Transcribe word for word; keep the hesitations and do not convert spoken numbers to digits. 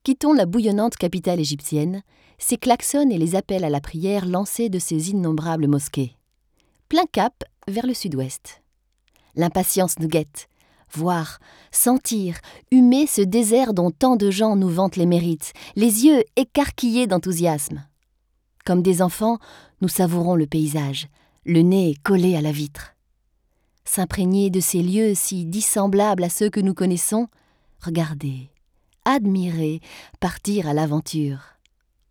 Quittons la bouillonnante capitale égyptienne, ses klaxons et les appels à la prière lancés de ses innombrables mosquées. Plein cap vers le sud-ouest. L'impatience nous guette. Voir, sentir, humer ce désert dont tant de gens nous vantent les mérites, les yeux écarquillés d'enthousiasme. Comme des enfants, nous savourons le paysage, le nez collé à la vitre. S'imprégner de ces lieux si dissemblables à ceux que nous connaissons, regarder, admirer, partir à l'aventure.